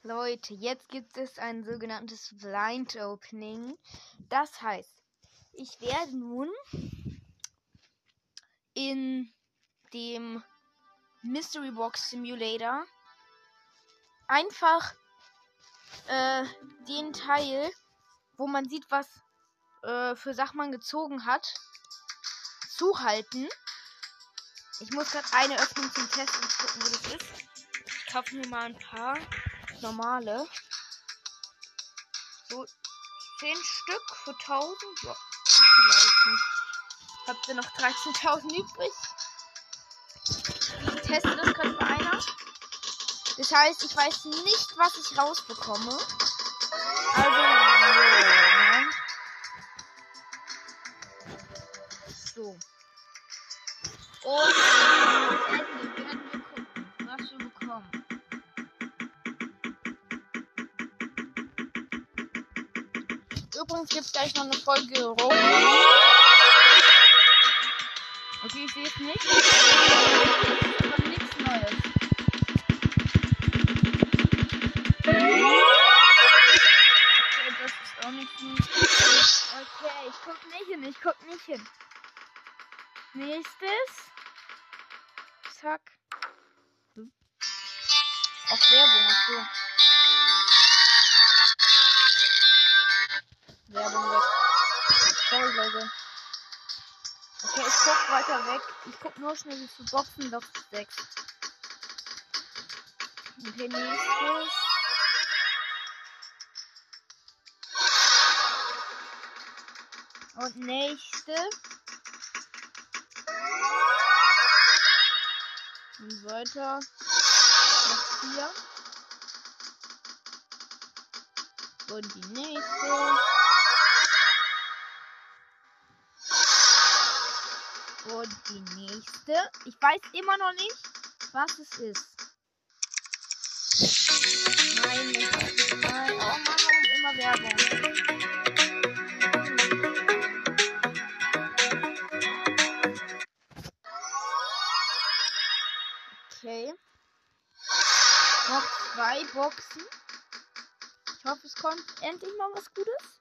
Leute, jetzt gibt es ein sogenanntes Blind Opening. Das heißt, ich werde nun in dem Mystery Box Simulator einfach den Teil, wo man sieht, was für Sachen man gezogen hat, zuhalten. Ich muss gerade eine öffnen zum Testen und gucken, wo das ist. Ich kaufe mir mal ein paar normale. So 10 Stück für 1000. Ja, vielleicht nicht. Habt ihr noch 13.000 übrig? Ich teste das gerade bei einer. Das heißt, ich weiß nicht, was ich rausbekomme. So. Und am Ende werden wir gucken, was wir bekommen. Übrigens gibt es gleich noch eine Folge Roblox. Okay, ich sehe es nicht. Das ist nichts Neues. Okay, das ist auch nichts Neues. Okay, ich guck nicht hin. Nächstes. Zack. Auch Werbung, achso. Werbung weg. Sorry, Leute. Okay, ich guck weiter weg. Ich guck nur schnell, wie viele Boxen noch 6. Okay, nächstes. Und nächste. Und weiter. Noch 4. Und die nächste. Und die nächste. Ich weiß immer noch nicht, was es ist. Nein, nicht. Nein. Oh Mann, warum immer Werbung? Okay. Noch 2 Boxen. Ich hoffe, es kommt endlich mal was Gutes.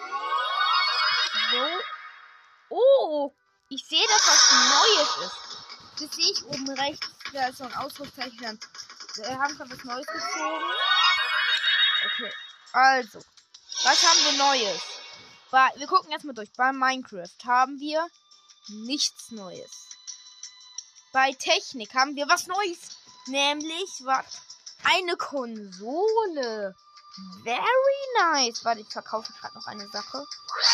So. Oh! Ich sehe, dass was Neues ist. Das sehe ich oben rechts. Da ist so ein Ausrufezeichen. Wir haben schon was Neues gezogen. Okay. Also. Was haben wir Neues? Wir gucken erstmal durch. Bei Minecraft haben wir nichts Neues. Bei Technik haben wir was Neues. Nämlich eine Konsole. Very nice. Warte, ich verkaufe gerade noch eine Sache.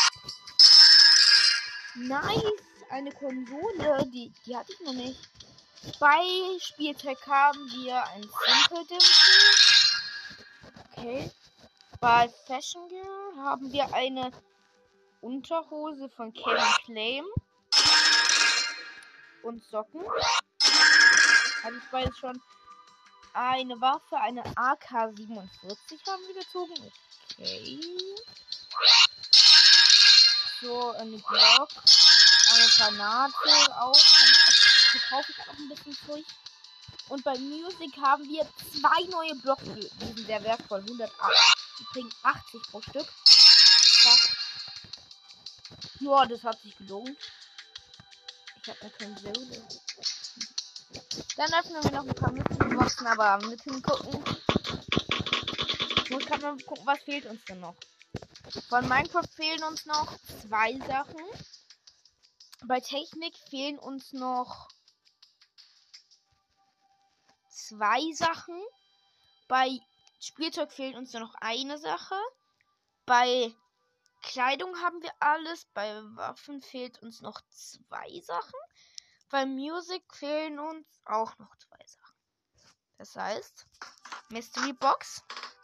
Nice. Eine Konsole. Die hatte ich noch nicht. Bei Spielzeug haben wir ein Simple Dimple. Okay. Bei Fashion Girl haben wir eine Unterhose von Kevin Claim. Und Socken. Habe ich beides schon. Eine Waffe, eine AK-47 haben wir gezogen. Okay. So, eine Glock. Eine Granate auch. Verkaufe ich auch ein bisschen durch. Und bei Music haben wir 2 neue Blocks. Die sind sehr wertvoll. 108. Die bringen 80 pro Stück. Ja, das hat sich gelohnt. Ich habe eine Konsole. Dann öffnen wir noch ein paar Mystery-Boxen, aber mit hingucken. Ich muss gerade mal gucken, was fehlt uns denn noch. Von Minecraft fehlen uns noch 2 Sachen. Bei Technik fehlen uns noch 2 Sachen. Bei Spielzeug fehlt uns nur noch eine Sache. Bei Kleidung haben wir alles. Bei Waffen fehlt uns noch 2 Sachen. Bei Music fehlen uns auch noch 2 Sachen. Das heißt, Mystery Box.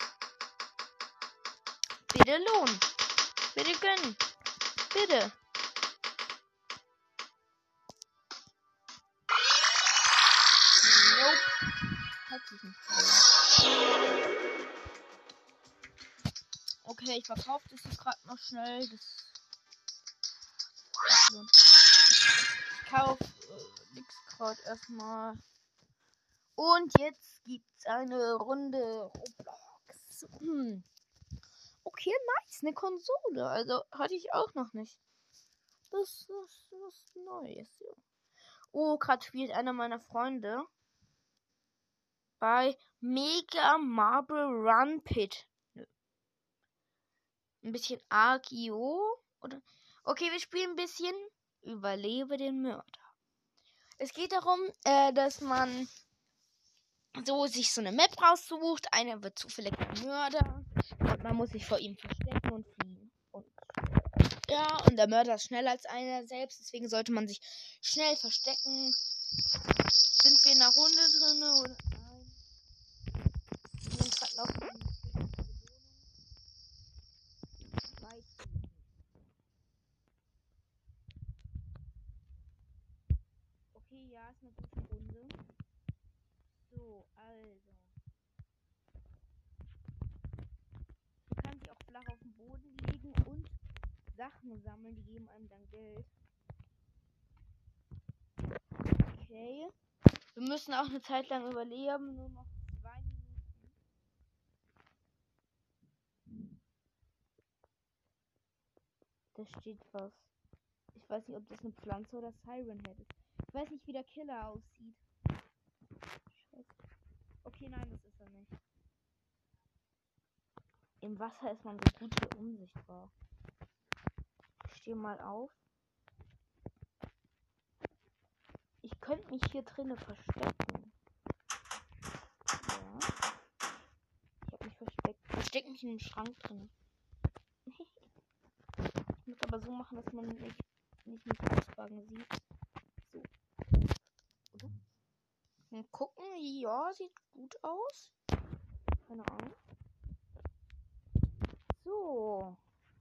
Bitte lohnen. Bitte gönnen. Bitte. Nope. Hat sich nicht gelohnt. Okay, ich verkaufe das jetzt gerade noch schnell. Ich kaufe nix gerade erstmal. Und jetzt gibt's eine Runde Roblox. nice. Okay, nice. Eine Konsole. Also hatte ich auch noch nicht. Das ist was Neues. Ja. Oh, gerade spielt einer meiner Freunde bei Mega Marble Run Pit. Ein bisschen AGO. Oder? Okay, wir spielen ein bisschen Überlebe den Mörder. Es geht darum, dass man so sich so eine Map raussucht. Einer wird zufällig ein Mörder. Und man muss sich vor ihm verstecken und fliehen. Und ja, und der Mörder ist schneller als einer selbst. Deswegen sollte man sich schnell verstecken. Sind wir in einer Runde drin oder nein? Wir sind gerade noch in okay, ja, ist eine gute Runde. So, also. Man kann sich auch flach auf den Boden legen und Sachen sammeln, die geben einem dann Geld. Okay. Wir müssen auch eine Zeit lang überleben, nur noch 2 Minuten. Da steht was. Ich weiß nicht, ob das eine Pflanze oder Siren Head ist. Ich weiß nicht, wie der Killer aussieht. Scheiße. Okay, nein, das ist er nicht. Im Wasser ist man so gut wie unsichtbar. Ich stehe mal auf. Ich könnte mich hier drinnen verstecken. Ja. Ich habe mich versteckt. Ich verstecke mich in einem Schrank drin. Ich muss aber so machen, dass man mich nicht ausfragen sieht. So. Oder? Mal gucken. Ja, sieht gut aus. Keine Ahnung. So.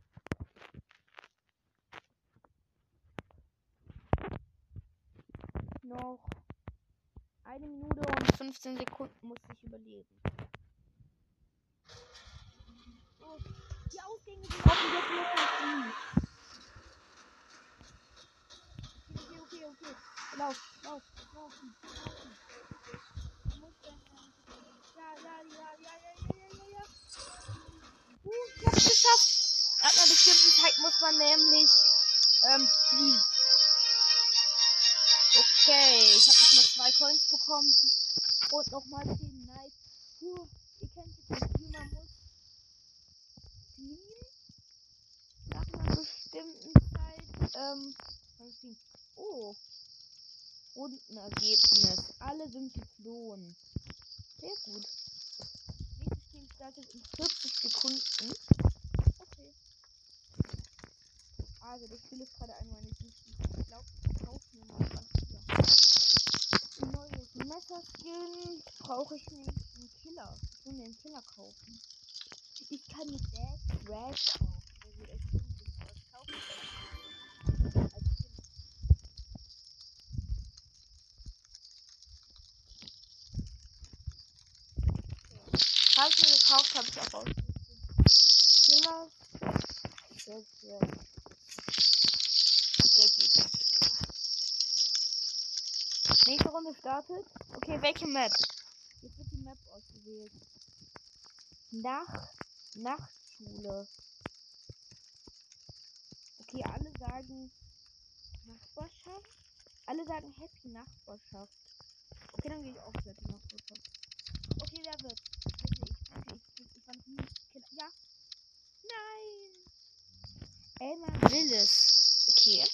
Noch 1 Minute und 15 Sekunden muss ich überleben. Oh, die Ausgänge sind offen, jetzt muss ich fliehen. Okay. Lauf. Laufen. Ja. Ich hab's geschafft. Ab einer bestimmten Zeit muss man nämlich fliehen. Okay, ich habe jetzt noch 2 Coins bekommen. Und nochmal 10 Nice. Ihr kennt das Spiel, man muss fliehen. Nach einer bestimmten Zeit. Oh. Rundenergebnis. Alle sind geflohen. Sehr gut. Nächstes Spiel startet in 40 Sekunden. Okay. Also, das Spiel ist gerade einmal nicht wichtig. Ich glaube, ich kaufe mir mal was hier. Ein neues Messerskin brauche ich nicht. Ein Killer. Ich will mir einen Killer kaufen. Ich kann mir Dead Rag kaufen. Der sieht echt günstig aus. Kaufen als Kind. Habe ich mir gekauft, habe ich auch ausgerüstet. Killer. Sehr gut. Nächste Runde startet. Okay, welche Map? Jetzt wird die Map ausgewählt. Nachtschule. Okay, alle sagen Nachbarschaft. Alle sagen Happy Nachbarschaft. Okay, dann gehe ich auch für Happy Nachbarschaft. Okay, wer wird? Okay, ich war noch nie Killer. Ja. Nein. Elmar Willis. Okay.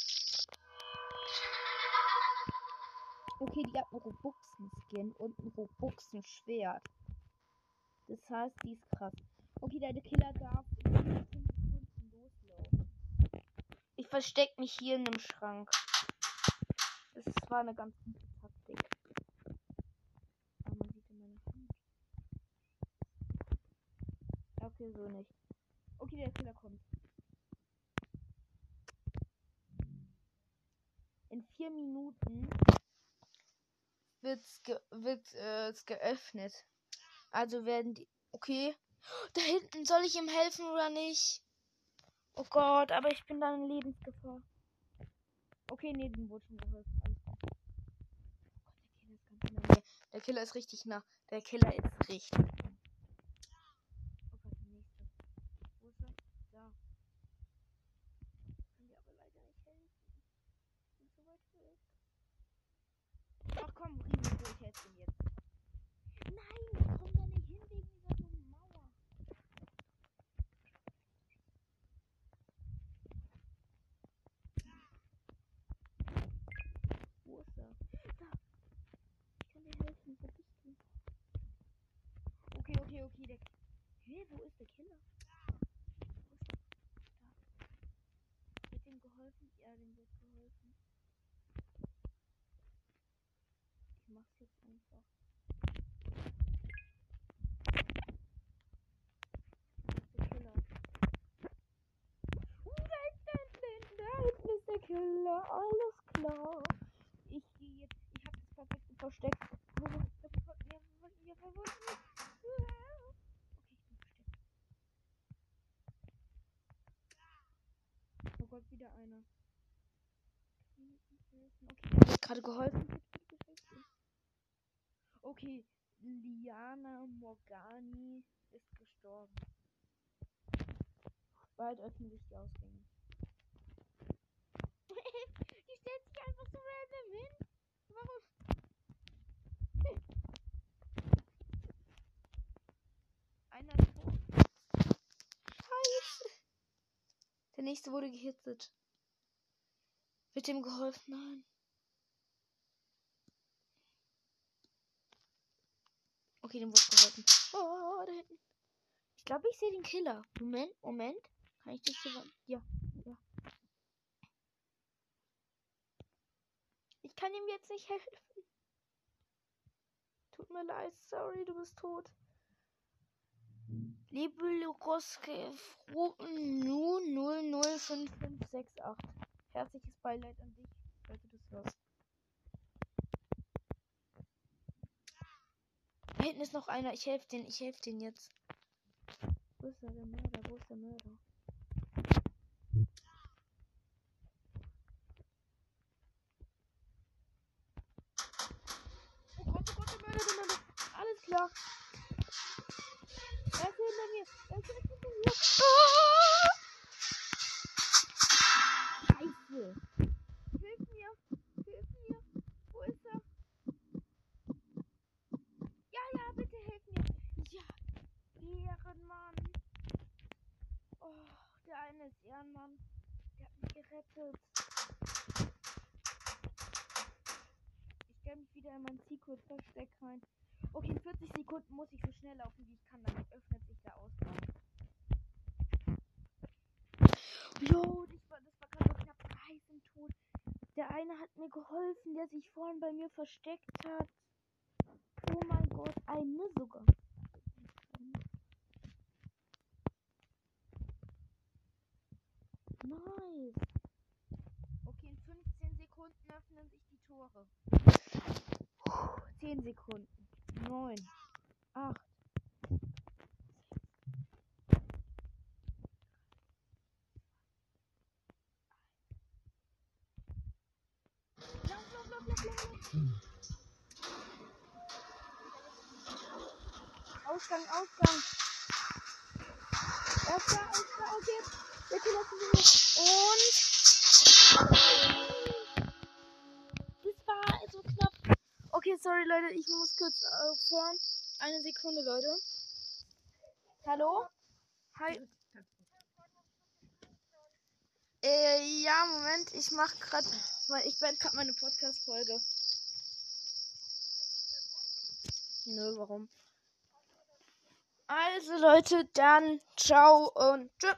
Okay, die hat einen Robuxen-Skin und ein Robuxen-Schwert. Das heißt, die ist krass. Okay, der Killer darf in 5 Sekunden loslaufen. Ich verstecke mich hier in einem Schrank. Das war eine ganz gute Taktik. Aber man sieht in meine Hand. Okay, so nicht. Okay, der Killer kommt. In 4 Minuten wird es geöffnet. Also werden die... Okay. Da hinten, soll ich ihm helfen oder nicht? Oh Gott, aber ich bin da in Lebensgefahr. Okay, nee, dem wurde schon geholfen. Alles gut. Oh Gott, der Killer ist ganz nah. Der Killer ist richtig nah. Der Killer ist richtig nah. Okay, der... Hä, wo ist der Killer? Wird dem geholfen? Ja, dem wird geholfen. Ich mach's jetzt einfach. Der Killer. Da hinten ist der Killer. Alles klar. Ich gehe jetzt. Ich habe das perfekte Versteck. Okay, ich bin versteckt. Oh Gott, wieder einer. Okay, der wird gerade geholfen. Okay, Liana Morgani ist gestorben. Bald öffnen sich die Ausgänge. Die stellt sich einfach so random hin. Warum? Einer ist tot. Scheiße. Der nächste wurde gehittet. Wird dem geholfen? Nein. Okay, dem wurde geholfen. Oh, da hinten. Ich glaube, ich sehe den Killer. Moment. Kann ich das hier... Ja. Ich kann ihm jetzt nicht helfen. Tut mir leid, sorry, du bist tot. Liebe Lukoske, Nu 005568. Herzliches Beileid an dich, falls du das hörst. Da hinten ist noch einer, ich helfe den jetzt. Wo ist der Mörder? Oh Gott, der Mörder. Alles klar. Er ist hinter mir. Scheiße. Hilf mir. Wo ist er? Ja, bitte hilf mir. Ja, Ehrenmann. Oh, der eine ist Ehrenmann. Der hat mich gerettet. Ich stelle mich wieder in mein Secret-Versteck rein. Okay, in 40 Sekunden muss ich so schnell laufen, wie ich kann. Dann öffnet sich der Ausgang. Jo, das war gerade so knapp. 3 sind tot. Der eine hat mir geholfen, der sich vorhin bei mir versteckt hat. Oh mein Gott, eine sogar. Nice. Okay, in 15 Sekunden öffnen sich die Tore. 10 Sekunden. 9. 8. Lauf. Ausgang. Er ist da, okay. Der Killer ist und... Das war so knapp. Okay, sorry Leute, ich muss kurz aufhören. Eine Sekunde, Leute. Hallo? Hi. Ja, Moment, ich beende gerade meine Podcast-Folge. Nö, warum? Also Leute, dann ciao und tschüss.